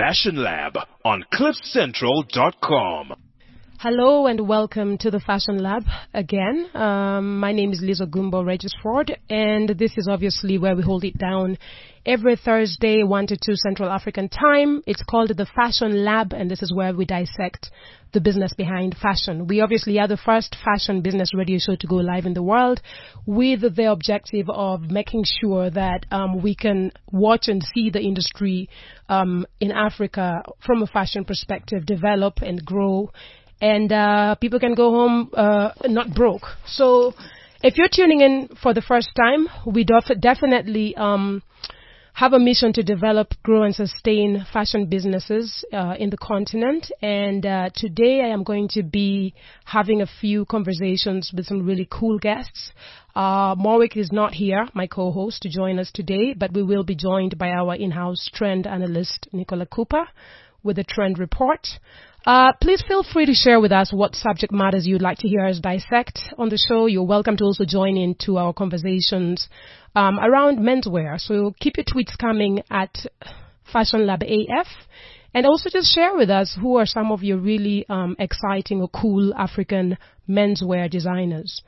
Fashion Lab on CliffCentral.com. Hello and welcome to the Fashion Lab again. My name is Liz Ogumbo Regisford, and this is obviously where we hold it down every Thursday, 1 to 2 Central African time. It's called the Fashion Lab, and this is where we dissect the business behind fashion. We obviously are the first fashion business radio show to go live in the world, with the objective of making sure that we can watch and see the industry in Africa from a fashion perspective develop and grow, and people can go home not broke. So if you're tuning in for the first time, we definitely have a mission to develop, grow, and sustain fashion businesses in the continent. And today I am going to be having a few conversations with some really cool guests. Morwick is not here, my co-host, to join us today, but we will be joined by our in-house trend analyst, Nicola Cooper, with a trend report. Please feel free to share with us what subject matters you'd like to hear us dissect on the show. You're welcome to also join into our conversations around menswear. So keep your tweets coming at Fashion Lab AF, and also just share with us who are some of your really exciting or cool African menswear designers.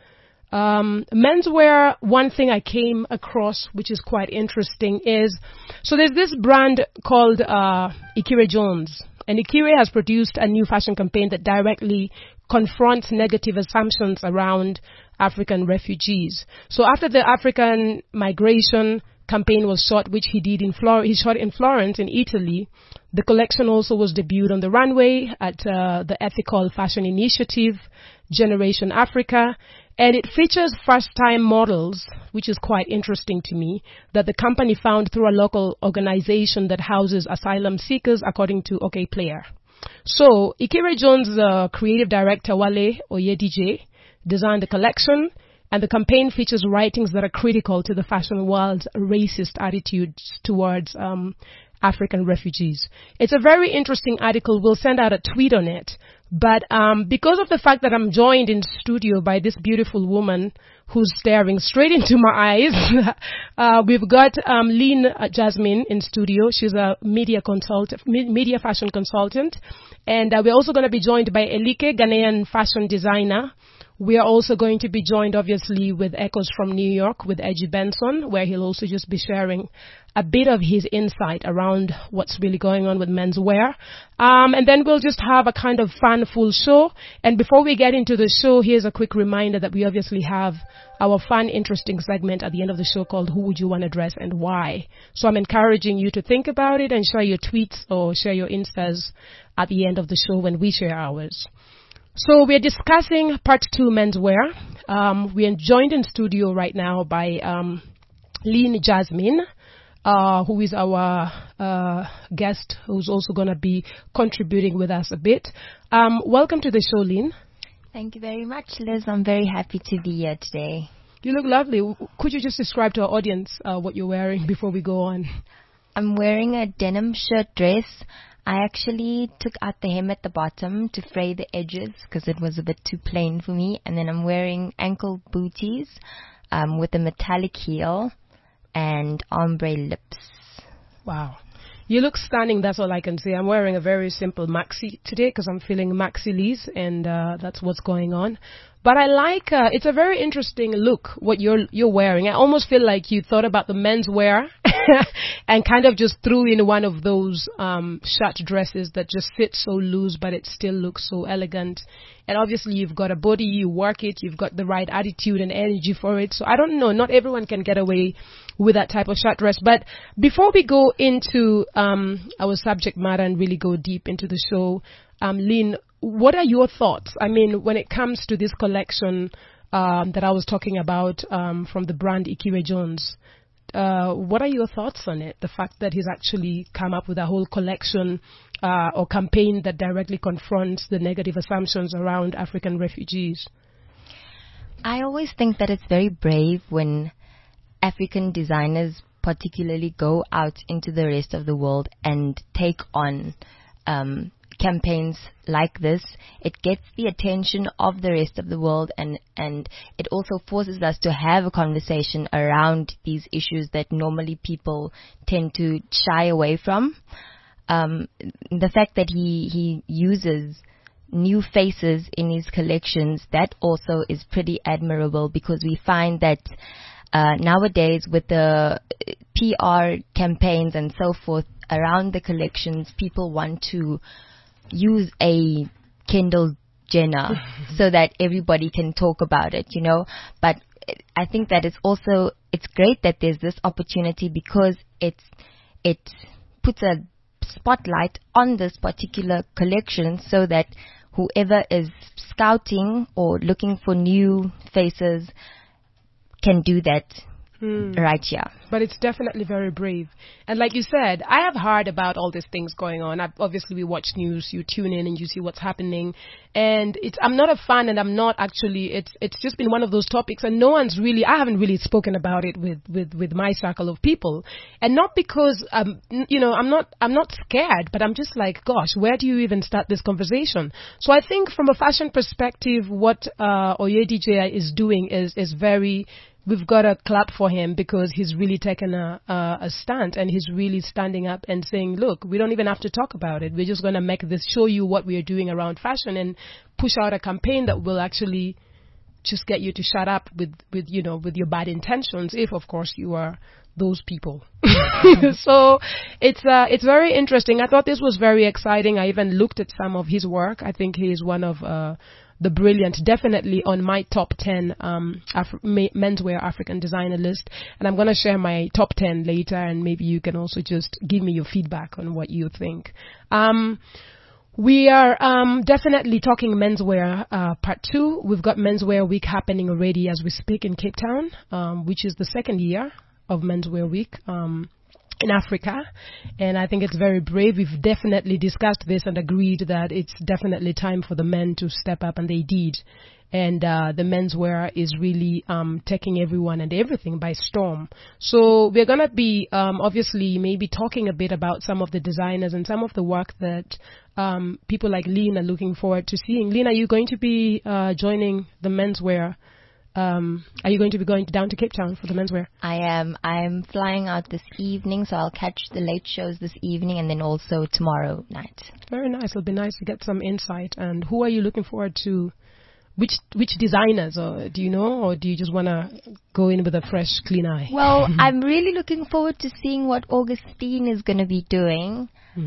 Menswear, one thing I came across which is quite interesting is, so there's this brand called Ikire Jones. And Ikire has produced a new fashion campaign that directly confronts negative assumptions around African refugees. So after the African migration campaign was shot, which he did he shot in Florence in Italy, the collection also was debuted on the runway at the ethical fashion initiative Generation Africa. And it features first-time models, which is quite interesting to me, that the company found through a local organization that houses asylum seekers, according to OK Player. So, Ikire Jones' creative director, Wale Oyedije, designed the collection, and the campaign features writings that are critical to the fashion world's racist attitudes towards African refugees. It's a very interesting article. We'll send out a tweet on it. But because of the fact that I'm joined in studio by this beautiful woman who's staring straight into my eyes, we've got Lynn Jasmine in studio. She's a media fashion consultant. And we're also going to be joined by Elike, Ghanaian fashion designer. We are also going to be joined, obviously, with Echoes from New York with Edgy Benson, where he'll also just be sharing a bit of his insight around what's really going on with menswear. And then we'll just have a kind of fun, full show. And before we get into the show, here's a quick reminder that we obviously have our fun, interesting segment at the end of the show called Who Would You Want to Dress and Why? So I'm encouraging you to think about it and share your tweets or share your Instas at the end of the show when we share ours. So we're discussing part 2 menswear. We are joined in studio right now by Lynn Jasmine, who is our guest, who's also going to be contributing with us a bit. Welcome to the show, Lynn. Thank you very much, Liz. I'm very happy to be here today. You look lovely. Could you just describe to our audience what you're wearing before we go on? I'm wearing a denim shirt dress. I actually took out the hem at the bottom to fray the edges because it was a bit too plain for me. And then I'm wearing ankle booties with a metallic heel and ombre lips. Wow. You look stunning, that's all I can say. I'm wearing a very simple maxi today because I'm feeling maxi-lees, and that's what's going on. But I like, it's a very interesting look, what you're wearing. I almost feel like you thought about the menswear and kind of just threw in one of those shirt dresses that just fit so loose, but it still looks so elegant. And obviously you've got a body, you work it, you've got the right attitude and energy for it. So I don't know, not everyone can get away with that type of shirt dress. But before we go into our subject matter and really go deep into the show, Lynn, what are your thoughts? I mean, when it comes to this collection that I was talking about from the brand Ikire Jones, what are your thoughts on it? The fact that he's actually come up with a whole collection or campaign that directly confronts the negative assumptions around African refugees. I always think that it's very brave when African designers particularly go out into the rest of the world and take on campaigns like this. It gets the attention of the rest of the world, and it also forces us to have a conversation around these issues that normally people tend to shy away from. the fact that he uses new faces in his collections, that also is pretty admirable, because we find that nowadays with the PR campaigns and so forth around the collections, people want to use a Kendall Jenner so that everybody can talk about it, But I think that it's great that there's this opportunity, because it puts a spotlight on this particular collection, so that whoever is scouting or looking for new faces can do that right here. But it's definitely very brave. And like you said, I have heard about all these things going on. Obviously, we watch news, you tune in and you see what's happening. And I'm not a fan, and I'm not actually, it's just been one of those topics, and I haven't really spoken about it with my circle of people. And not because, I'm not scared, but I'm just like, gosh, where do you even start this conversation? So I think from a fashion perspective, what Oyedije is doing is very, we've got to clap for him, because he's really taken a stand, and he's really standing up and saying, look, we don't even have to talk about it. We're just going to show you what we are doing around fashion, and push out a campaign that will actually just get you to shut up with your bad intentions, if of course you are those people. So it's very interesting. I thought this was very exciting. I even looked at some of his work. I think he is one of the brilliant, definitely on my top 10 menswear African designer list. And I'm going to share my top 10 later, and maybe you can also just give me your feedback on what you think. We are definitely talking menswear part 2. We've got Menswear Week happening already as we speak in Cape Town, which is the second year of Menswear Week in Africa, and I think it's very brave. We've definitely discussed this and agreed that it's definitely time for the men to step up, and they did. And the menswear is really taking everyone and everything by storm. So we're going to be obviously maybe talking a bit about some of the designers and some of the work that people like Lynn are looking forward to seeing. Lynn, are you going to be joining the menswear? Are you going to be going down to Cape Town for the menswear? I am. I'm flying out this evening, so I'll catch the late shows this evening, and then also tomorrow night. Very nice. It'll be nice to get some insight. And who are you looking forward to? Which designers, or do you know, or do you just want to go in with a fresh, clean eye? Well, I'm really looking forward to seeing what Augustine is going to be doing,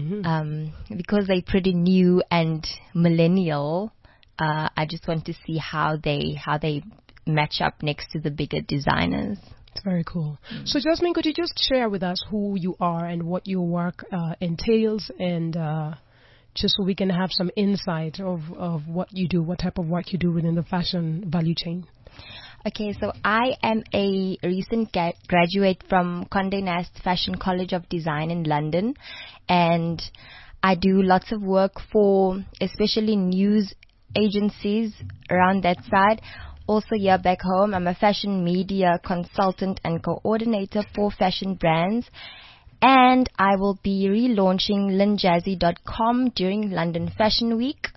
because they're pretty new and millennial. I just want to see how they match up next to the bigger designers. It's very cool. So, Jasmine, could you just share with us who you are and what your work entails, and just so we can have some insight of what you do, what type of work you do within the fashion value chain? Okay, so I am a recent graduate from Condé Nast Fashion College of Design in London, and I do lots of work for especially news agencies around that side. Also here back home, I'm a fashion media consultant and coordinator for fashion brands. And I will be relaunching linjazzy.com during London Fashion Week.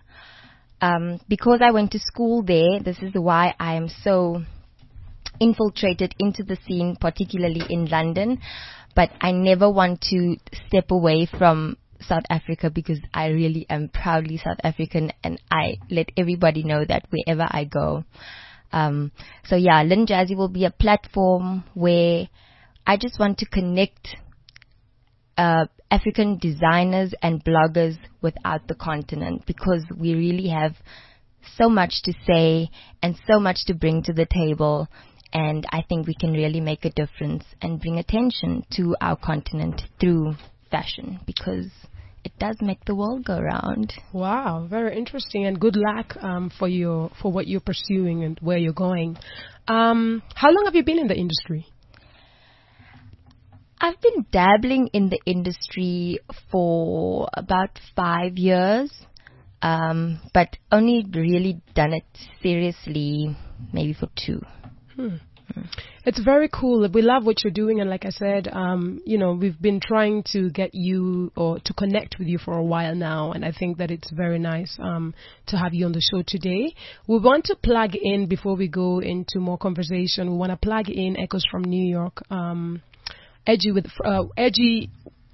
Because I went to school there, this is why I am so infiltrated into the scene, particularly in London. But I never want to step away from South Africa, because I really am proudly South African, and I let everybody know that wherever I go. So yeah, Lynn Jazzy will be a platform where I just want to connect African designers and bloggers without the continent, because we really have so much to say and so much to bring to the table, and I think we can really make a difference and bring attention to our continent through fashion, because it does make the world go round. Wow, very interesting, and good luck for what you're pursuing and where you're going. How long have you been in the industry? I've been dabbling in the industry for about 5 years, but only really done it seriously maybe for 2. It's very cool. We love what you're doing, and like I said, we've been trying to get you or to connect with you for a while now, and I think that it's very nice to have you on the show today. We want to plug in, before we go into more conversation, we want to plug in Echoes from New York. Edgy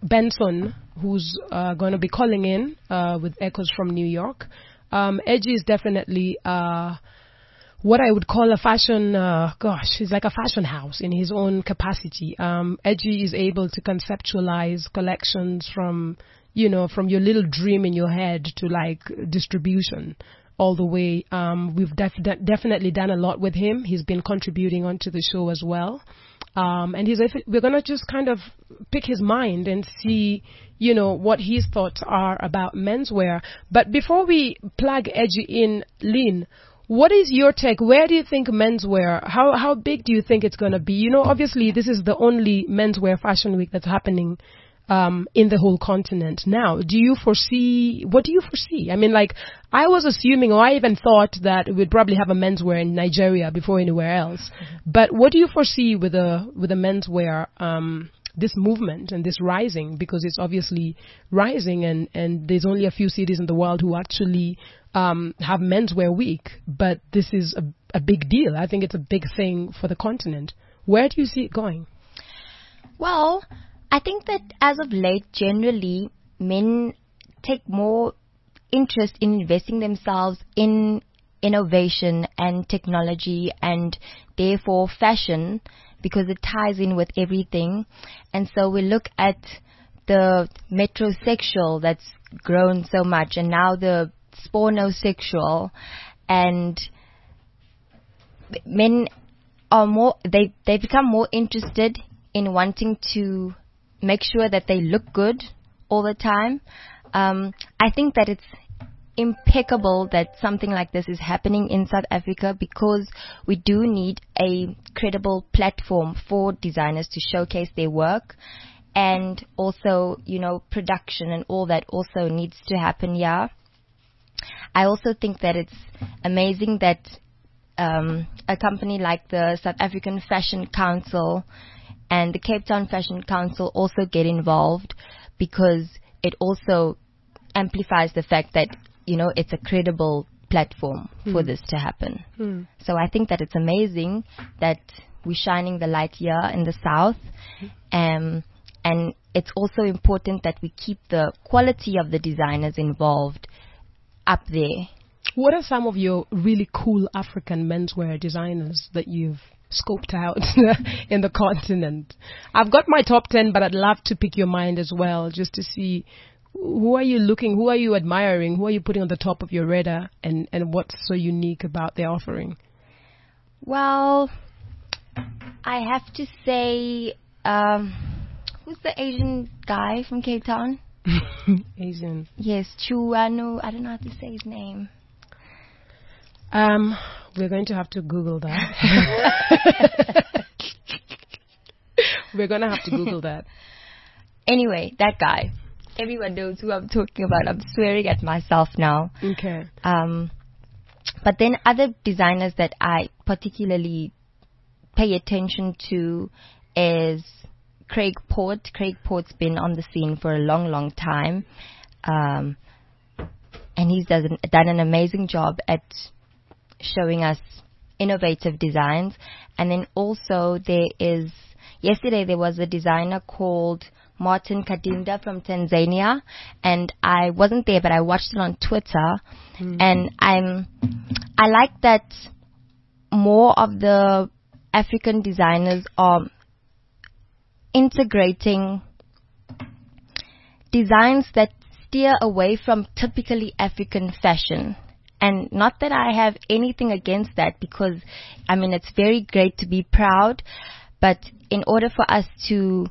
Benson, who's going to be calling in with Echoes from New York. Edgy is definitely what I would call a fashion, he's like a fashion house in his own capacity. Edgy is able to conceptualize collections from your little dream in your head to like distribution all the way. We've definitely done a lot with him. He's been contributing onto the show as well. And we're going to just kind of pick his mind and see, what his thoughts are about menswear. But before we plug Edgy in, Lynn, what is your take? Where do you think menswear, how big do you think it's going to be? Obviously this is the only menswear fashion week that's happening in the whole continent now. What do you foresee? I mean, like, I was assuming, or I even thought that we'd probably have a menswear in Nigeria before anywhere else. But what do you foresee with the menswear, this movement and this rising? Because it's obviously rising, and there's only a few cities in the world who actually have menswear week. But this is a big deal. I think it's a big thing for the continent. Where do you see it going? Well, I think that as of late, generally, men take more interest in investing themselves in innovation and technology and therefore fashion, because it ties in with everything. And so we look at the metrosexual that's grown so much, and now the spornosexual, and men are they become more interested in wanting to make sure that they look good all the time. I think that it's impeccable that something like this is happening in South Africa, because we do need a credible platform for designers to showcase their work, and also, production and all that also needs to happen here. I also think that it's amazing that a company like the South African Fashion Council and the Cape Town Fashion Council also get involved, because it also amplifies the fact that, it's a credible platform for this to happen. So I think that it's amazing that we're shining the light here in the South. And it's also important that we keep the quality of the designers involved up there. What are some of your really cool African menswear designers that you've scoped out in the continent? I've got my top 10, but I'd love to pick your mind as well, just to see who are you admiring, who are you putting on the top of your radar, and what's so unique about their offering? Well, I have to say, who's the Asian guy from Cape Town? Asian. Yes, Chuanu. I don't know how to say his name. We're going to have to Google that. We're going to have to Google that. Anyway, that guy. Everyone knows who I'm talking about. I'm swearing at myself now. Okay. But then other designers that I particularly pay attention to is Craig Port. Craig Port's been on the scene for a long, long time. And he's done an amazing job at showing us innovative designs. And then also yesterday there was a designer called Martin Kadinda from Tanzania, and I wasn't there, but I watched it on Twitter. And I like that more of the African designers are integrating designs that steer away from typically African fashion. And not that I have anything against that, because it's very great to be proud, but in order for us to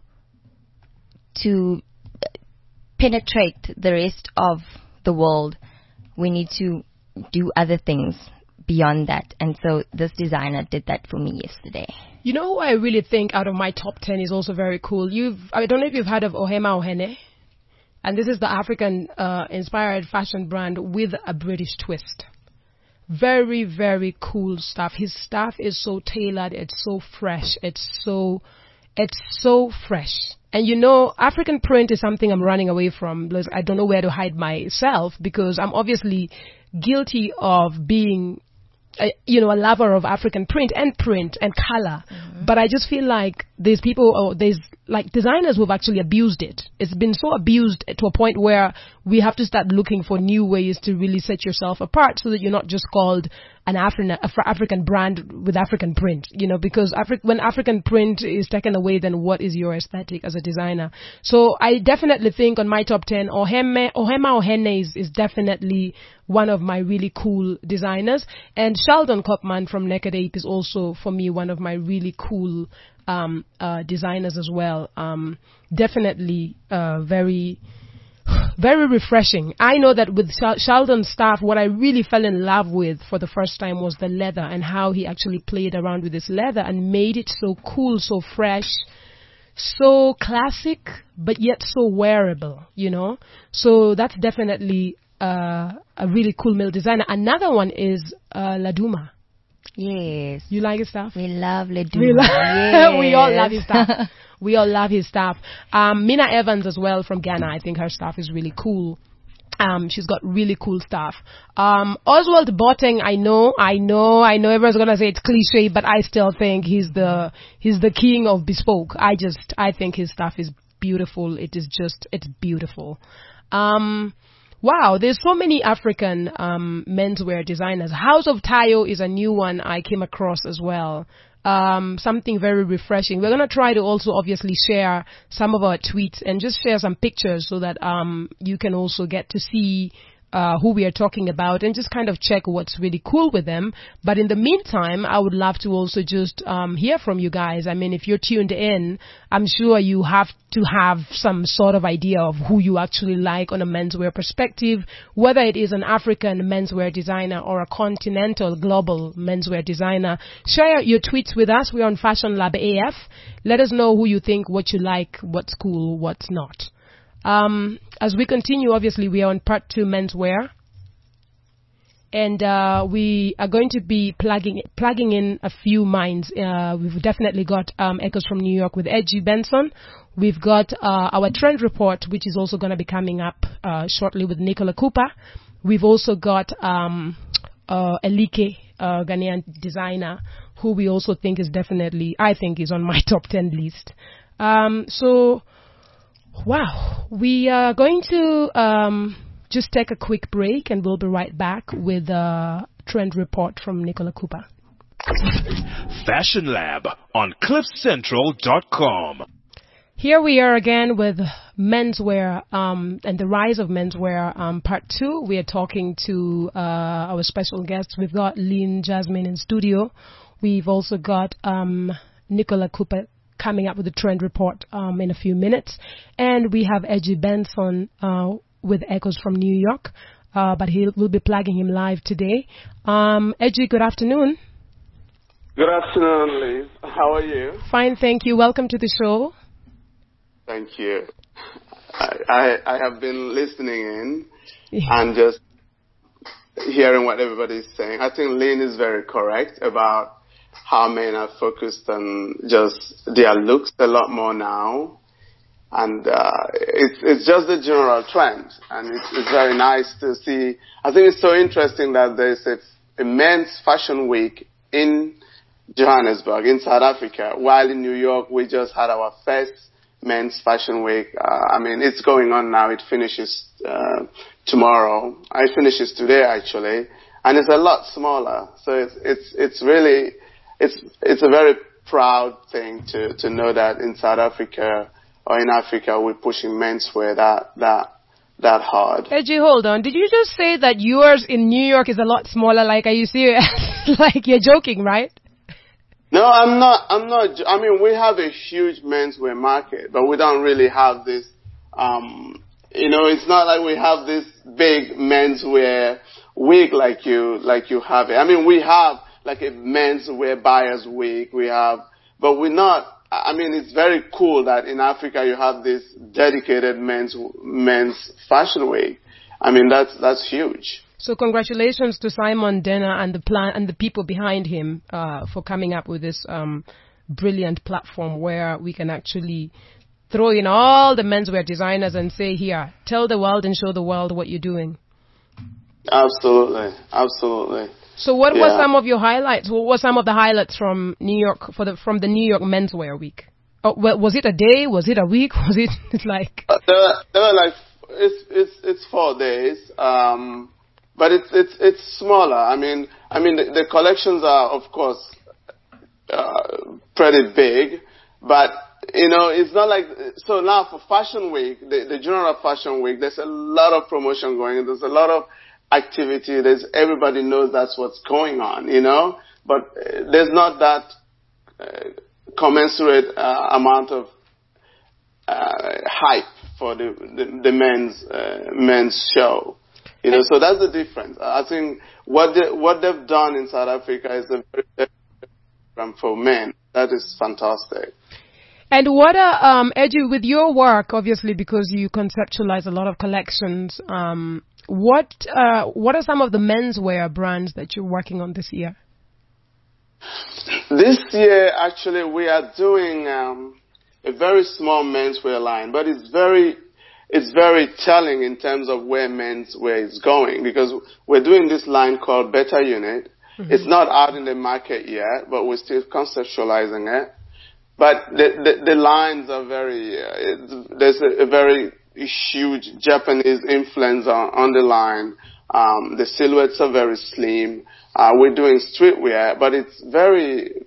penetrate the rest of the world, we need to do other things beyond that. And so this designer did that for me yesterday. You know who I really think out of my top 10 is also very cool? I don't know if you've heard of Ohema Ohene. And this is the African inspired fashion brand with a British twist. Very, very cool stuff. His stuff is so tailored. It's so fresh. It's so fresh. And African print is something I'm running away from. I don't know where to hide myself, because I'm obviously guilty of being a lover of African print and color. But I just feel like there's designers who've actually abused it. It's been so abused to a point where we have to start looking for new ways to really set yourself apart so that you're not just called an African brand with African print, because when African print is taken away, then what is your aesthetic as a designer? So I definitely think on my top 10, Ohema Ohene is definitely one of my really cool designers. And Sheldon Kopman from Naked Ape is also, for me, one of my really cool designers as well. Definitely very, very refreshing. I know that with Sheldon's stuff, what I really fell in love with for the first time was the leather and how he actually played around with this leather and made it so cool, so fresh, so classic, but yet so wearable, So that's definitely a really cool male designer. Another one is Laduma. Yes. You like his stuff? We love Laduma. Yes. We all love his stuff. We all love his stuff. Mina Evans as well from Ghana. I think her stuff is really cool. She's got really cool stuff. Oswald Boateng, I know everyone's gonna say it's cliche, but I still think he's the king of bespoke. I think his stuff is beautiful. It's beautiful. Wow, there's so many African menswear designers. House of Tayo is a new one I came across as well. Something very refreshing. We're going to try to also obviously share some of our tweets and just share some pictures so that you can also get to see who we are talking about and just kind of check what's really cool with them. But in the meantime, I would love to also just hear from you guys. I mean, if you're tuned in, I'm sure you have to have some sort of idea of who you actually like on a menswear perspective, whether it is an African menswear designer or a continental global menswear designer. Share your tweets with us. We're on Fashion Lab AF. Let us know who you think, what you like, what's cool, what's not. As we continue, obviously, we are on part 2 menswear. And we are going to be plugging in a few minds. We've definitely got Echoes from New York with Edgy Benson. We've got our trend report, which is also going to be coming up shortly with Nicola Cooper. We've also got Elike, Ghanaian designer, who we also think is definitely, I think, is on my top 10 list. Wow, we are going to just take a quick break and we'll be right back with a trend report from Nicola Cooper. Fashion Lab on CliffCentral.com. Here we are again with menswear and the rise of menswear, part 2. We are talking to our special guests. We've got Lynn Jasmine in studio. We've also got Nicola Cooper coming up with the trend report in a few minutes. And we have Edgy Benson with Echoes from New York, but we'll be plugging him live today. Edgy, good afternoon. Good afternoon, Liz. How are you? Fine, thank you. Welcome to the show. Thank you. I have been listening in and just hearing what everybody's saying. I think Lynn is very correct about how men are focused on just their looks a lot more now. And it's just the general trend. And it's very nice to see. I think it's so interesting that there's a men's fashion week in Johannesburg, in South Africa, while in New York we just had our first men's fashion week. I mean, it's going on now. It finishes tomorrow. It finishes today, actually. And it's a lot smaller. So it's really... It's a very proud thing to know that in South Africa or in Africa we're pushing menswear that hard. Edgy, hold on. Did you just say that yours in New York is a lot smaller? Like, are you serious? Like, you're joking, right? No, I'm not. I mean, we have a huge menswear market, but we don't really have this. It's not like we have this big menswear week like you have it. I mean, we have like a menswear buyers week. But we're not. I mean, it's very cool that in Africa you have this dedicated men's fashion week. I mean, that's huge. So congratulations to Simon Denner and the people behind him for coming up with this brilliant platform where we can actually throw in all the menswear designers and say, here, tell the world and show the world what you're doing. Absolutely, absolutely. So what were some of your highlights? What were some of the highlights from New York from the New York Menswear Week? Oh, well, was it a day? Was it a week? Was it like? There were like it's 4 days, but it's smaller. I mean the collections are of course pretty big, but it's not like so now for Fashion Week, the General Fashion Week. There's a lot of promotion going on. There's a lot of activity. Everybody knows that's what's going on, but there's not that commensurate amount of hype for the men's show, So that's the difference. I think what they've done in South Africa is a very program for men. That is fantastic. And what Edgy, with your work, obviously, because you conceptualize a lot of collections, what are some of the menswear brands that you're working on this year? This year, actually, we are doing a very small menswear line, but it's very telling in terms of where menswear is going, because we're doing this line called Better Unit. Mm-hmm. It's not out in the market yet, but we're still conceptualizing it. But the lines are there's a very huge Japanese influence on the line. The silhouettes are very slim. We're doing streetwear, but it's very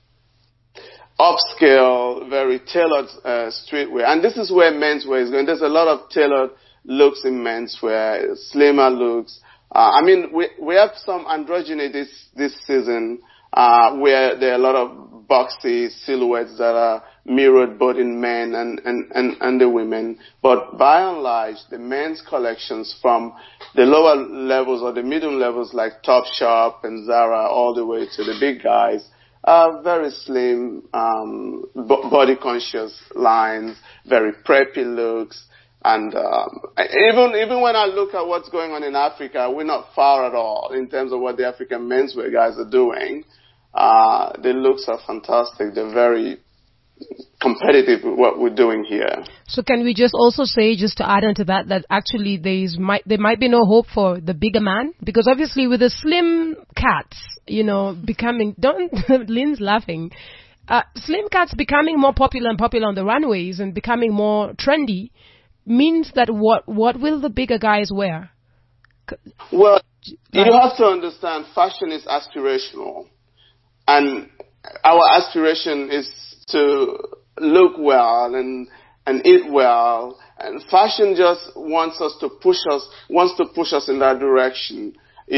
upscale, very tailored streetwear. And this is where menswear is going. There's a lot of tailored looks in menswear, slimmer looks. We have some androgyny this season, where there are a lot of boxy silhouettes that are mirrored both in men and the women. But by and large, the men's collections from the lower levels or the medium levels like Topshop and Zara all the way to the big guys are very slim, body conscious lines, very preppy looks. And even when I look at what's going on in Africa, we're not far at all in terms of what the African menswear guys are doing. The looks are fantastic. They're very competitive with what we're doing here. So can we just also say, just to add on to that actually there might be no hope for the bigger man? Because obviously with the slim cats, becoming, Lynn's laughing, slim cats becoming more popular on the runways and becoming more trendy means that what will the bigger guys wear? Well, you have to understand fashion is aspirational. And our aspiration is to look well and eat well. And fashion just wants to push us in that direction.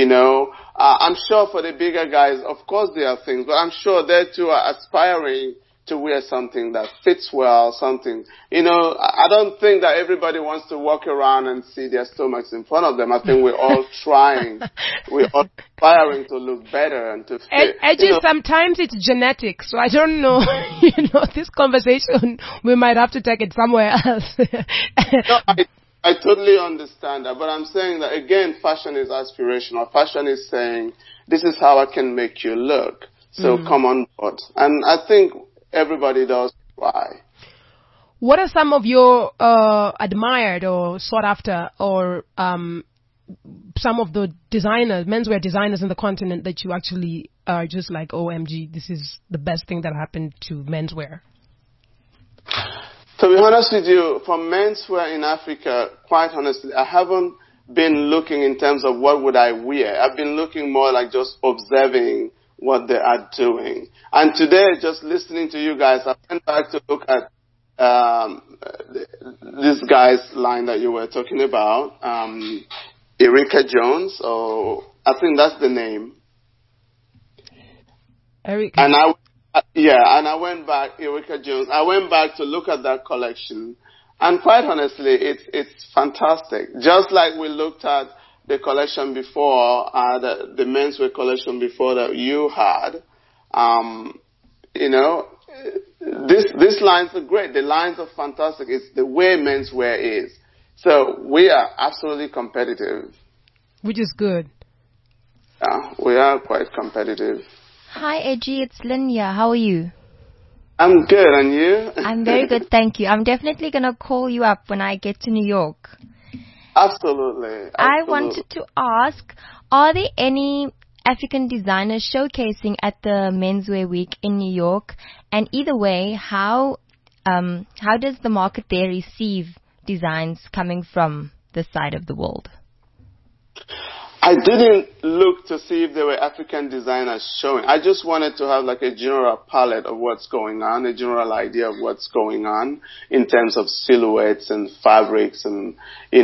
I'm sure for the bigger guys, of course there are things, but I'm sure they too are aspiring to wear something that fits well, something, I don't think that everybody wants to walk around and see their stomachs in front of them. I think we're all we're all aspiring to look better and to fit. Sometimes it's genetic, so I don't know, this conversation, we might have to take it somewhere else. No, I totally understand that, but I'm saying that again, fashion is aspirational. Fashion is saying, this is how I can make you look. So come on board. And I think everybody does try. What are some of your admired or sought after or some of the designers, menswear designers in the continent that you actually are just like, OMG, this is the best thing that happened to menswear? To be honest with you, for menswear in Africa, quite honestly, I haven't been looking in terms of what would I wear. I've been looking more like just observing what they are doing. And today, just listening to you guys, I went back to look at this guy's line that you were talking about, Erika Jones, or I think that's the name. Erika. And I went back, Erika Jones. I went back to look at that collection, and quite honestly, it's fantastic. Just like we looked at the collection before, the menswear collection before that you had, these lines are great. The lines are fantastic. It's the way menswear is. So we are absolutely competitive. Which is good. Yeah, we are quite competitive. Hi, Edgy. It's Linya. How are you? I'm good. And you? I'm very good, thank you. I'm definitely going to call you up when I get to New York. Absolutely. I wanted to ask, are there any African designers showcasing at the Menswear Week in New York? And either way, how does the market there receive designs coming from this side of the world? I didn't look to see if there were African designers showing. I just wanted to have like a general palette of what's going on, a general idea of what's going on in terms of silhouettes and fabrics and, in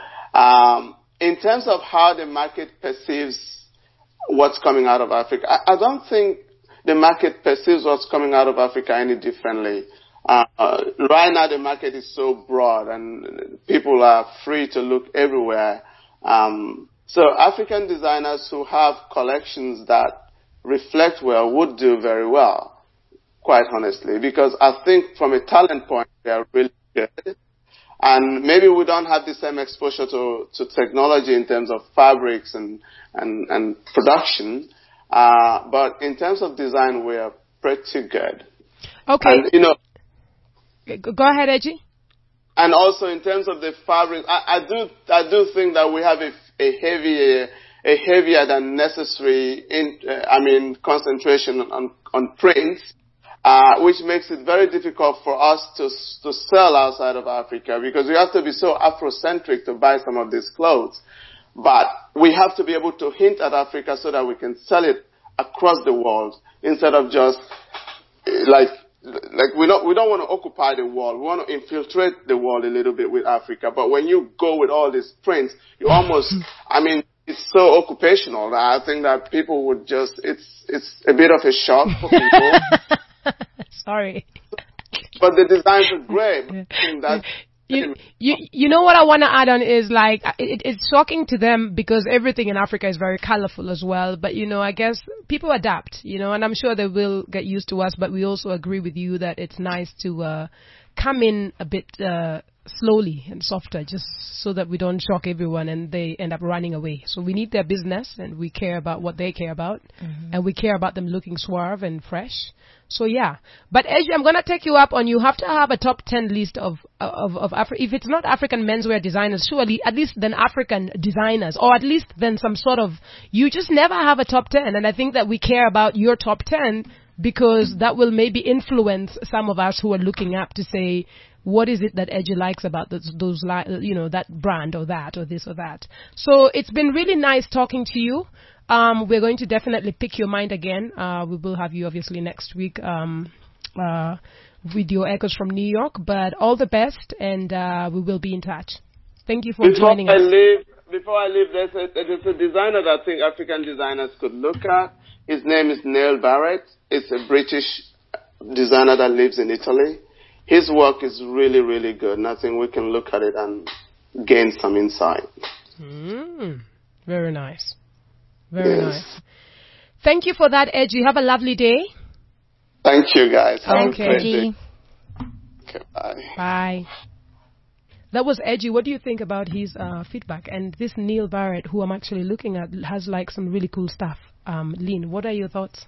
terms of how the market perceives what's coming out of Africa. I don't think the market perceives what's coming out of Africa any differently. Right now the market is so broad and people are free to look everywhere. So African designers who have collections that reflect well would do very well, quite honestly, because I think from a talent point, they are really good. And maybe we don't have the same exposure to technology in terms of fabrics and production, but in terms of design, we are pretty good. Okay. And, go ahead, Edgy. And also in terms of the fabric, I do think that we have a heavier than necessary concentration on prints, which makes it very difficult for us to sell outside of Africa because we have to be so Afrocentric to buy some of these clothes. But we have to be able to hint at Africa so that we can sell it across the world instead of just like we don't want to occupy the world. We want to infiltrate the world a little bit with Africa. But when you go with all these prints, you almost, it's so occupational that I think that people would just, it's a bit of a shock for people. Sorry. But the designs are great. I think that's, You know what I want to add on is like it's shocking to them because everything in Africa is very colorful as well. But I guess people adapt, and I'm sure they will get used to us. But we also agree with you that it's nice to come in a bit slowly and softer, just so that we don't shock everyone and they end up running away. So we need their business and we care about what they care about, and we care about them looking suave and fresh. So yeah, but Edgy, I'm gonna take you up on. You have to have a top 10 list of if it's not African menswear designers, surely at least then African designers, or at least then some sort of. You just never have a top 10, and I think that we care about your top 10 because that will maybe influence some of us who are looking up to say, what is it that Edgy likes about those that brand or that or this or that. So it's been really nice talking to you. We're going to definitely pick your mind again. We will have you obviously next week with your echoes from New York. But all the best, and we will be in touch. Thank you for joining us. Before I leave, there's a designer that I think African designers could look at. His name is Neil Barrett. It's a British designer that lives in Italy. His work is really, really good, and I think we can look at it and gain some insight. Very nice. Very nice. Thank you for that, Edgy. Have a lovely day. Thank you, guys. Have a great day. Okay, bye. Bye. That was Edgy. What do you think about his feedback? And this Neil Barrett, who I'm actually looking at, has like some really cool stuff. Lynn, what are your thoughts?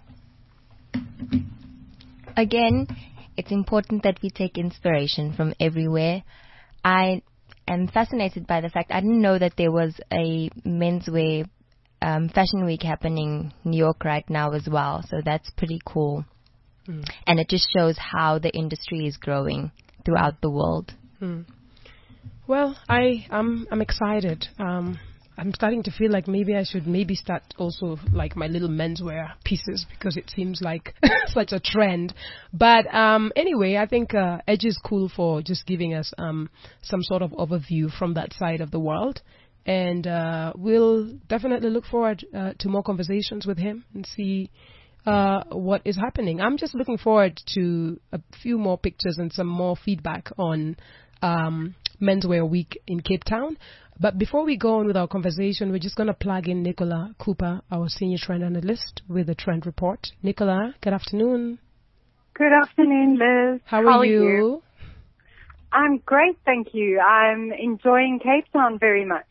Again, it's important that we take inspiration from everywhere. I am fascinated by the fact I didn't know that there was a menswear Fashion Week happening in New York right now as well. So that's pretty cool. And it just shows how the industry is growing throughout the world. Well, I'm excited. I'm starting to feel like maybe I should start also like my little menswear pieces because it seems like such a trend. But anyway, I think Edge is cool for just giving us some sort of overview from that side of the world. And we'll definitely look forward to more conversations with him and see what is happening. I'm just looking forward to a few more pictures and some more feedback on Menswear Week in Cape Town. But before we go on with our conversation, we're just going to plug in Nicola Cooper, our senior trend analyst, with the trend report. Nicola, good afternoon. Good afternoon, Liz. How are you? I'm great, thank you. I'm enjoying Cape Town very much.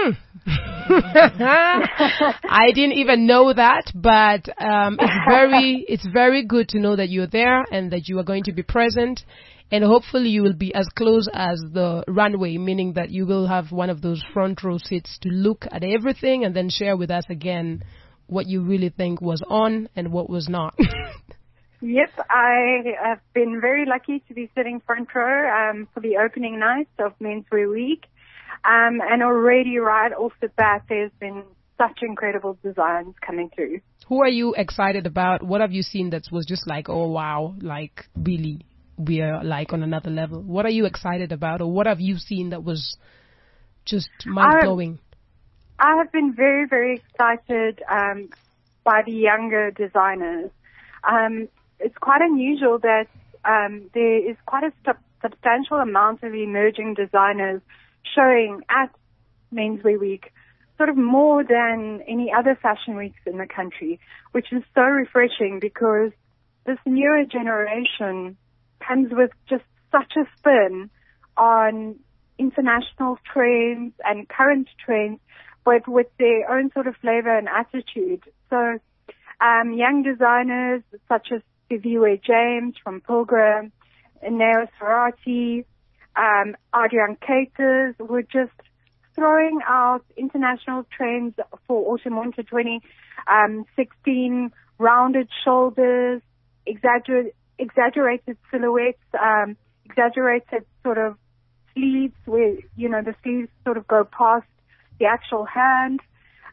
I didn't even know that, but it's very good to know that you're there and that you are going to be present. And hopefully you will be as close as the runway, meaning that you will have one of those front row seats to look at everything and then share with us again what you really think was on and what was not. Yep, I have been very lucky to be sitting front row for the opening night of Menswear Week. And already right off the bat, there's been such incredible designs coming through. Who are you excited about? What have you seen that was just like, oh, wow, like really, we are like on another level? What are you excited about, or what have you seen that was just mind-blowing? I have been very, very excited by the younger designers. It's quite unusual that there is quite a substantial amount of emerging designers showing at Menswear Week, sort of more than any other fashion weeks in the country, which is so refreshing because this newer generation comes with just such a spin on international trends and current trends, but with their own sort of flavor and attitude. So young designers such as Siviwe James from Pilgrim, Neo Ferrati, Adrian Caters were just throwing out international trends for Autumn Winter 2016, rounded shoulders, exaggerated silhouettes, exaggerated sort of sleeves where, you know, the sleeves sort of go past the actual hand,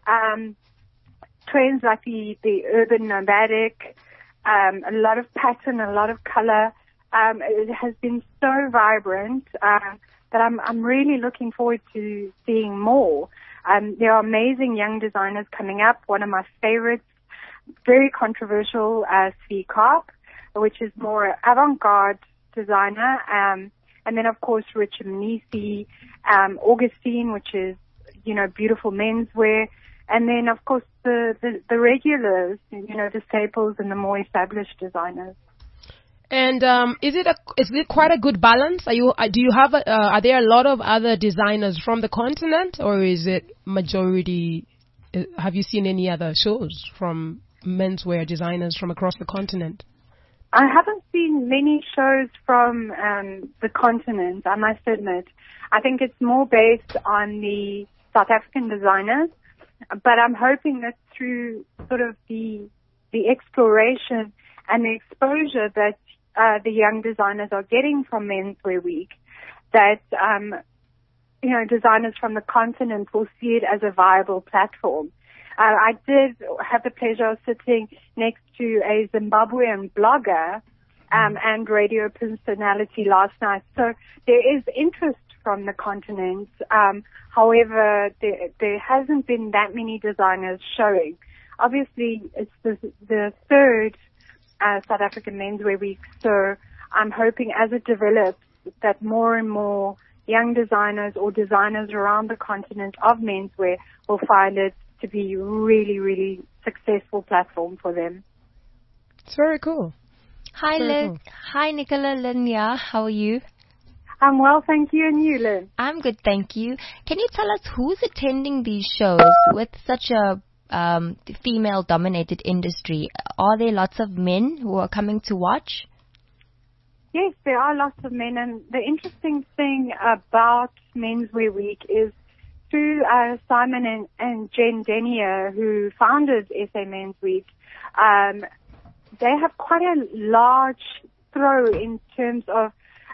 trends like the urban nomadic, a lot of pattern, a lot of color. It has been so vibrant that I'm really looking forward to seeing more. There are amazing young designers coming up. One of my favorites, very controversial, Svi Karp, which is more avant-garde designer. And then, of course, Richard Mnisi, Augustine, which is, you know, beautiful menswear. And then, of course, the regulars, you know, the staples and the more established designers. And is it quite a good balance? Are there a lot of other designers from the continent, or is it majority? Have you seen any other shows from menswear designers from across the continent? I haven't seen many shows from the continent, I must admit. I think it's more based on the South African designers, but I'm hoping that through sort of the exploration and the exposure that the young designers are getting from Menswear Week, that, you know, designers from the continent will see it as a viable platform. I did have the pleasure of sitting next to a Zimbabwean blogger and radio personality last night. So there is interest from the continent. However, there hasn't been that many designers showing. Obviously, it's the third South African Menswear Week, so I'm hoping as it develops that more and more young designers or designers around the continent of menswear will find it to be a really, really successful platform for them. It's very cool. Hi, Lynn. Hi, Nicola. Lynn, how are you? I'm well, thank you. And you, Lynn? I'm good, thank you. Can you tell us who's attending these shows with such a female-dominated industry? Are there lots of men who are coming to watch? Yes, there are lots of men, and the interesting thing about Menswear Week is through Simon and Jen Denier, who founded SA Men's Week, they have quite a large throw in terms of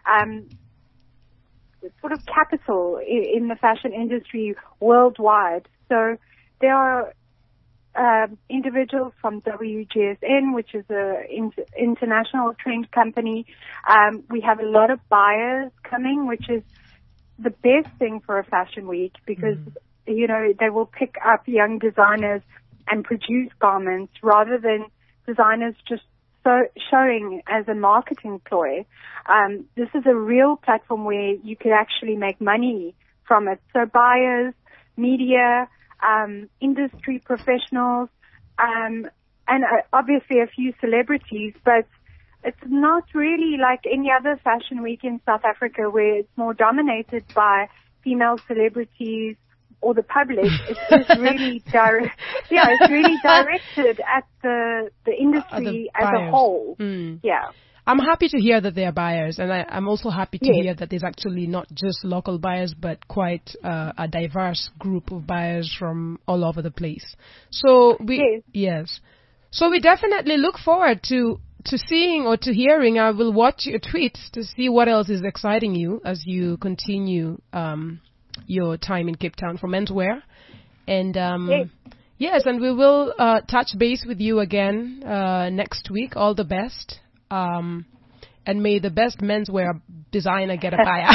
sort of capital in the fashion industry worldwide. So there are individuals from WGSN, which is an international trend company. We have a lot of buyers coming, which is the best thing for a fashion week because, you know, they will pick up young designers and produce garments rather than designers just showing as a marketing ploy. This is a real platform where you could actually make money from it. So buyers, media, industry professionals, and obviously a few celebrities, but it's not really like any other fashion week in South Africa where it's more dominated by female celebrities or the public. It's really it's really directed at the industry as a whole. Yeah. I'm happy to hear that there are buyers, and I'm also happy to hear that there's actually not just local buyers, but quite a diverse group of buyers from all over the place. So So we definitely look forward to seeing or to hearing. I will watch your tweets to see what else is exciting you as you continue your time in Cape Town for menswear. And yes, and we will touch base with you again next week. All the best. And may the best menswear designer get a buyer.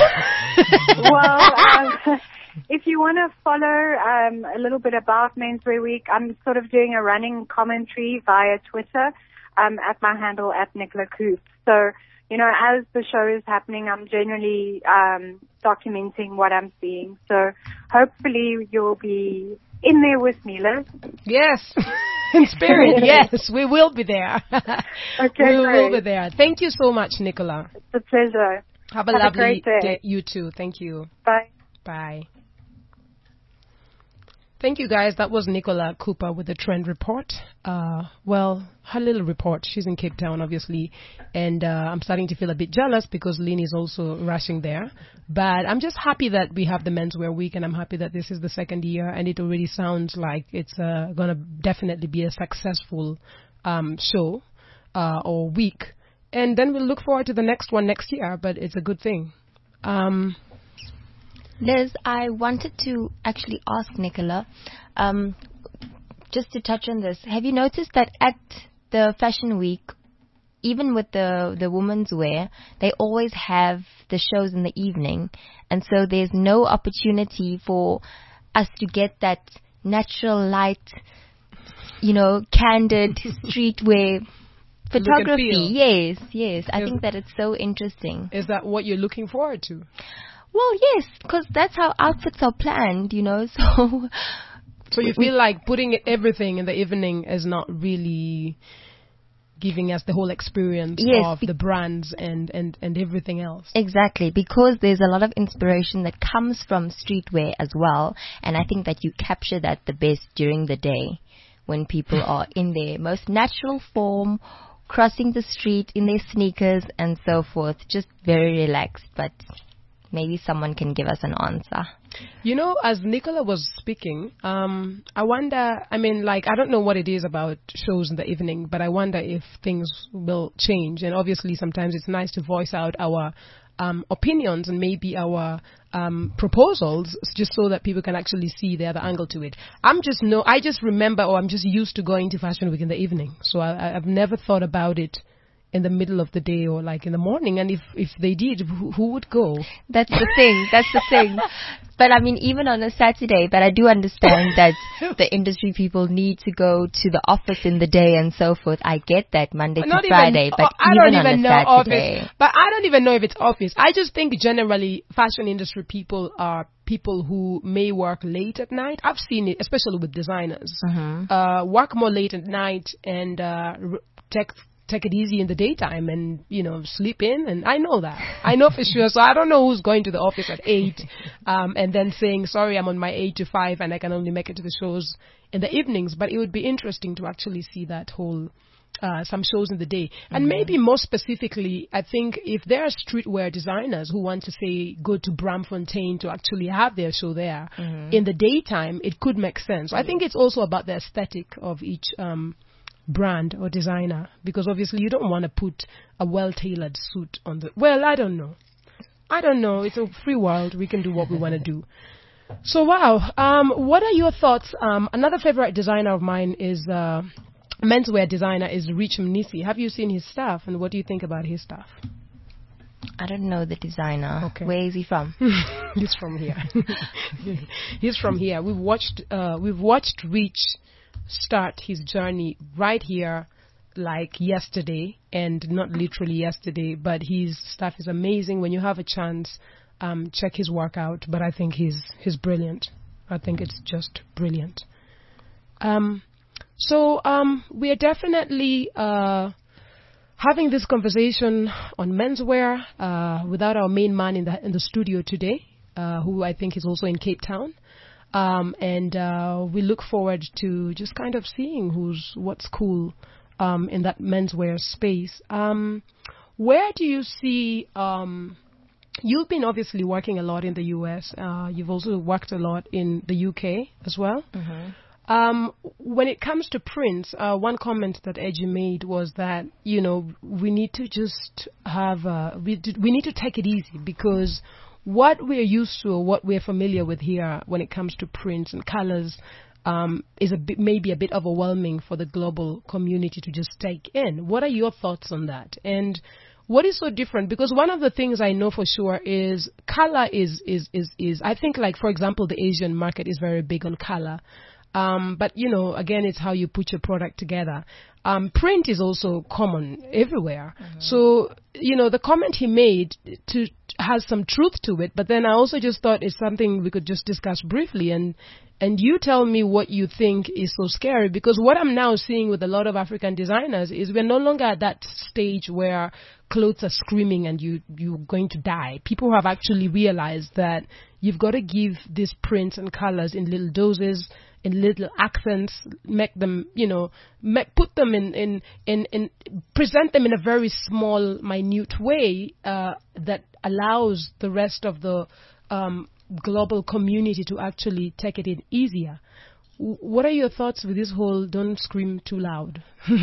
Well, if you want to follow a little bit about Menswear Week, I'm sort of doing a running commentary via Twitter at my handle at Nicola Coop. So, as the show is happening, I'm generally documenting what I'm seeing. So hopefully you'll be in there with me, Liz. Yes, in spirit, yes, we will be there. Okay, we will be there. Thank you so much, Nicola. It's a pleasure. Have a lovely great day. You too. Thank you. Bye. Bye. Thank you, guys. That was Nicola Cooper with the Trend Report. Well, her little report. She's in Cape Town, obviously, and I'm starting to feel a bit jealous because Lynn is also rushing there. But I'm just happy that we have the Menswear Week, and I'm happy that this is the second year, and it already sounds like it's going to definitely be a successful show or week. And then we'll look forward to the next one next year, but it's a good thing. Liz, I wanted to actually ask Nicola, just to touch on this. Have you noticed that at the Fashion Week, even with the women's wear, they always have the shows in the evening, and so there's no opportunity for us to get that natural light, candid streetwear photography. Yes. I think that it's so interesting. Is that what you're looking forward to? Well, yes, because that's how outfits are planned, so... So you feel like putting everything in the evening is not really giving us the whole experience of the brands and everything else. Exactly, because there's a lot of inspiration that comes from streetwear as well, and I think that you capture that the best during the day when people are in their most natural form, crossing the street in their sneakers and so forth, just very relaxed, but... Maybe someone can give us an answer. As Nicola was speaking, I wonder, I don't know what it is about shows in the evening, but I wonder if things will change. And obviously sometimes it's nice to voice out our opinions and maybe our proposals just so that people can actually see the other angle to it. I just remember, or I'm just used to going to Fashion Week in the evening. So I've never thought about it in the middle of the day or like in the morning, and if they did, who would go? That's the thing. But even on a Saturday, but I do understand that the industry people need to go to the office in the day and so forth. I get that Monday to Friday, but I don't even know Saturday. Office. But I don't even know if it's office. I just think generally fashion industry people are people who may work late at night. I've seen it, especially with designers. Work more late at night and take it easy in the daytime and, sleep in. And I know that. I know for sure. So I don't know who's going to the office at 8 and then saying, sorry, I'm on my 8 to 5 and I can only make it to the shows in the evenings. But it would be interesting to actually see that whole, some shows in the day. And maybe more specifically, I think if there are streetwear designers who want to say go to Braamfontein to actually have their show there in the daytime, it could make sense. I think it's also about the aesthetic of each brand or designer, because obviously you don't want to put a well-tailored suit on the... Well, I don't know. It's a free world. We can do what we want to do. So, wow. What are your thoughts? Another favorite designer of mine is... menswear designer is Rich Mnisi. Have you seen his stuff, and what do you think about his stuff? I don't know the designer. Okay. Where is he from? He's from here. He's from here. We've watched Rich start his journey right here like yesterday, and not literally yesterday, but his stuff is amazing. When you have a chance, check his work out. But I think he's brilliant. I think it's just brilliant. So we are definitely having this conversation on menswear without our main man in the studio today, who I think is also in Cape Town. And we look forward to just kind of seeing what's cool in that menswear space. Where do you see, you've been obviously working a lot in the US. You've also worked a lot in the UK as well. When it comes to prints, one comment that Edgy made was that, we need to just have, we need to take it easy, because what we're used to or what we're familiar with here when it comes to prints and colors is maybe a bit overwhelming for the global community to just take in. What are your thoughts on that? And what is so different? Because one of the things I know for sure is color is I think, like, for example, the Asian market is very big on color. But, again, it's how you put your product together. Print is also common everywhere. So, the comment he made has some truth to it, but then I also just thought it's something we could just discuss briefly, and you tell me what you think is so scary, because what I'm now seeing with a lot of African designers is we're no longer at that stage where clothes are screaming and you're going to die. People have actually realized that you've got to give these prints and colors in little doses, in little accents, make them, put them in present them in a very small, minute way that allows the rest of the global community to actually take it in easier. What are your thoughts with this whole don't scream too loud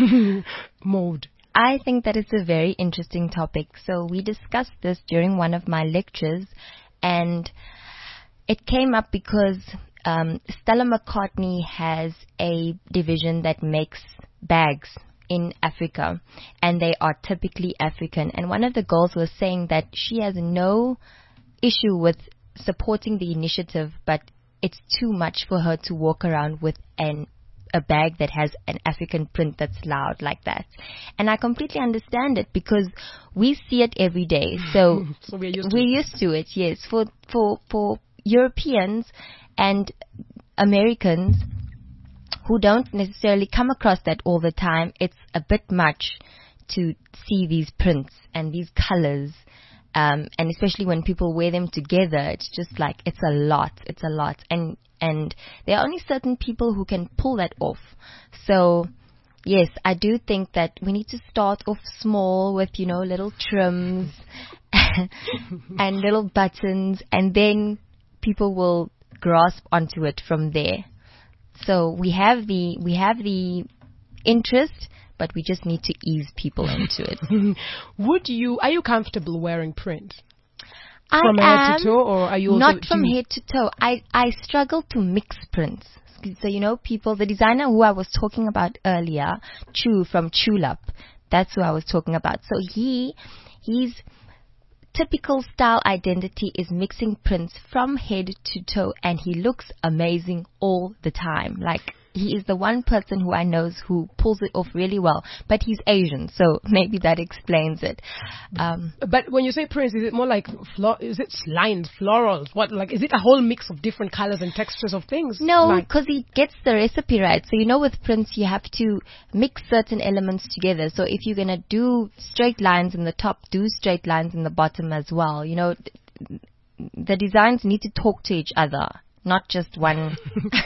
mode? I think that it's a very interesting topic. So we discussed this during one of my lectures, and it came up because Stella McCartney has a division that makes bags in Africa, and they are typically African. And one of the girls was saying that she has no issue with supporting the initiative, but it's too much for her to walk around with a bag that has an African print that's loud like that. And I completely understand it, because we see it every day. So, so we're used to it, yes. For Europeans and Americans who don't necessarily come across that all the time, it's a bit much to see these prints and these colors. And especially when people wear them together, it's just like, it's a lot. And there are only certain people who can pull that off. So, yes, I do think that we need to start off small with, little trims and little buttons, and then people will grasp onto it from there. So we have the interest, but we just need to ease people into it. Are you comfortable wearing print? From head to toe, or are you also not from head to toe? I struggle to mix prints. So, people, the designer who I was talking about earlier, Chu from Chulap, that's who I was talking about. So he's typical style identity is mixing prints from head to toe, and he looks amazing all the time. Like, he is the one person who I know who pulls it off really well, but he's Asian, so maybe that explains it. But when you say prints, is it more like is it lines, florals? What, like, is it a whole mix of different colors and textures of things? No, because he gets the recipe right. So, with prints, you have to mix certain elements together. So if you're going to do straight lines in the top, do straight lines in the bottom as well. The designs need to talk to each other, not just one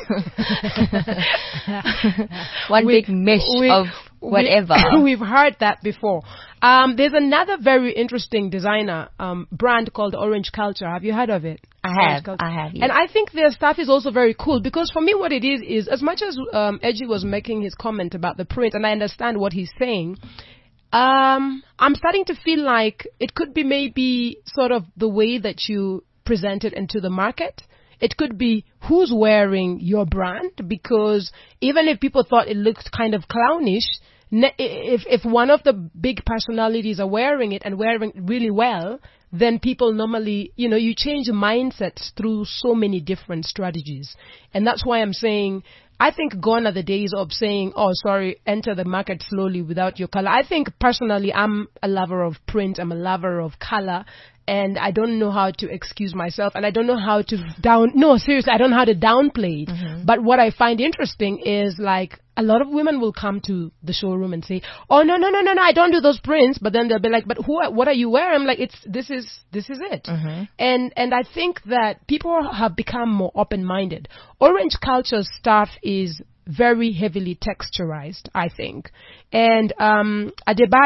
big mesh of whatever. We've heard that before. There's another very interesting designer brand called Orange Culture. Have you heard of it? I have. Yes. And I think their stuff is also very cool, because for me what it is as much as Edgy was making his comment about the print, and I understand what he's saying, I'm starting to feel like it could be maybe sort of the way that you present it into the market. It could be who's wearing your brand, because even if people thought it looked kind of clownish, if one of the big personalities are wearing it and wearing it really well, then people normally, you change mindsets through so many different strategies. And that's why I'm saying, I think gone are the days of saying, oh, sorry, enter the market slowly without your color. I think personally, I'm a lover of print. I'm a lover of color. And I don't know how to excuse myself, and I don't know how to I don't know how to downplay it. Mm-hmm. But what I find interesting is, like, a lot of women will come to the showroom and say, oh, no, I don't do those prints. But then they'll be like, but what are you wearing? I'm like, this is it. Mm-hmm. And I think that people have become more open-minded. Orange Culture stuff is very heavily texturized, I think. And Adebayo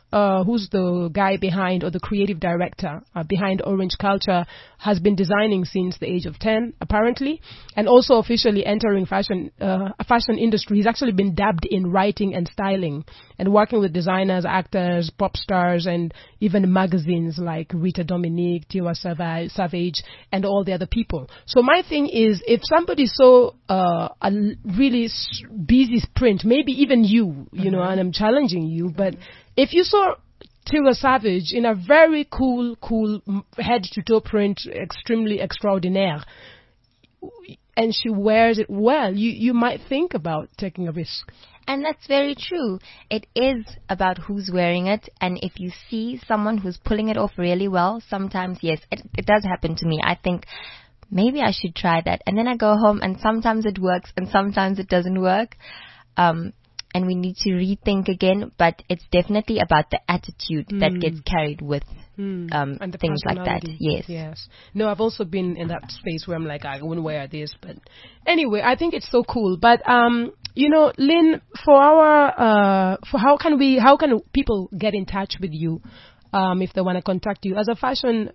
who's the guy behind, or the creative director behind Orange Culture, has been designing since the age of 10, apparently, and also officially entering fashion industry. He's actually been dabbed in writing and styling, and working with designers, actors, pop stars, and even magazines like Rita Dominique, Tiwa Savage, and all the other people. So my thing is, if somebody's so a really busy sprint, maybe even you know, and I'm challenging you, but if you saw Tiwa Savage in a very cool head-to-toe print, extremely extraordinaire, and she wears it well, you might think about taking a risk. And that's very true. It is about who's wearing it, and if you see someone who's pulling it off really well, sometimes, yes, it does happen to me. I think maybe I should try that, and then I go home, and sometimes it works, and sometimes it doesn't work. And we need to rethink again, but it's definitely about the attitude that gets carried with and the things like that. Yes. No, I've also been in that space where I'm like, I wouldn't wear this, but anyway, I think it's so cool. But you know, Lynn, for how can people get in touch with you if they want to contact you as a fashion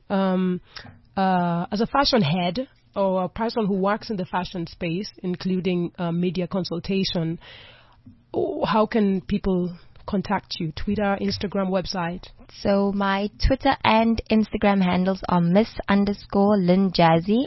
head, or a person who works in the fashion space, including media consultation? How can people contact you? Twitter, Instagram, website? So my Twitter and Instagram handles are Miss_Lynn Jazzy,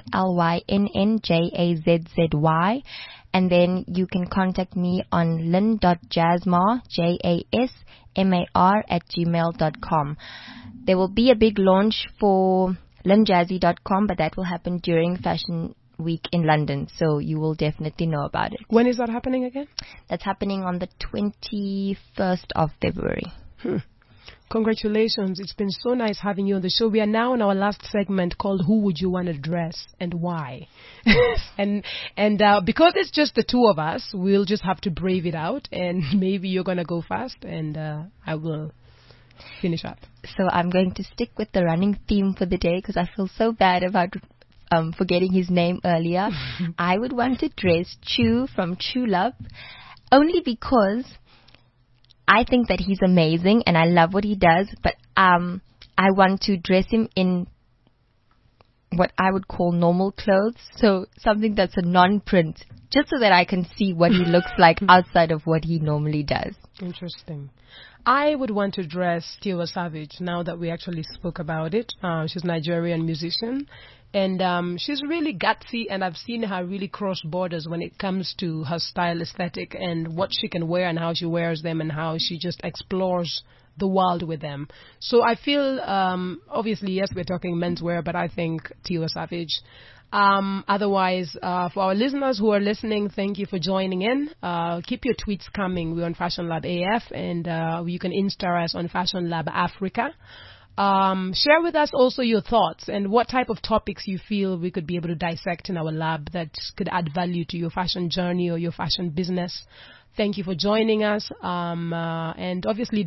LYNNJAZZY. And then you can contact me on lynn.jasmar, JASMAR @gmail.com. There will be a big launch for lynnjazzy.com, but that will happen during Fashion Week in London, so you will definitely know about it. When is that happening again? That's happening on the 21st of February. Congratulations. It's been so nice having you on the show. We are now in our last segment called Who Would You Want to Dress and Why? and because it's just the two of us, we'll just have to brave it out, and maybe you're going to go fast, and I will finish up. So I'm going to stick with the running theme for the day because I feel so bad about forgetting his name earlier. I would want to dress Chu from True Love, only because I think that he's amazing and I love what he does, but I want to dress him in what I would call normal clothes, so something that's a non-print, just so that I can see what he looks like outside of what he normally does. Interesting. I would want to dress Tiwa Savage, now that we actually spoke about it. She's a Nigerian musician, and she's really gutsy, and I've seen her really cross borders when it comes to her style aesthetic and what she can wear and how she wears them and how she just explores the world with them. So I feel, obviously, yes, we're talking menswear, but I think Tiwa Savage. Otherwise, for our listeners who are listening, thank you for joining in. Keep your tweets coming. We're on Fashion Lab AF, and you can Insta us on Fashion Lab Africa. Share with us also your thoughts and what type of topics you feel we could be able to dissect in our lab that could add value to your fashion journey or your fashion business. Thank you for joining us. And obviously,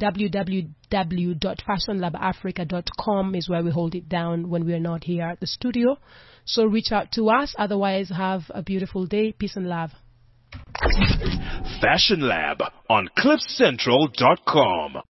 www.fashionlabafrica.com is where we hold it down when we're not here at the studio. So reach out to us. Otherwise, have a beautiful day. Peace and love. Fashion Lab on CliffCentral.com.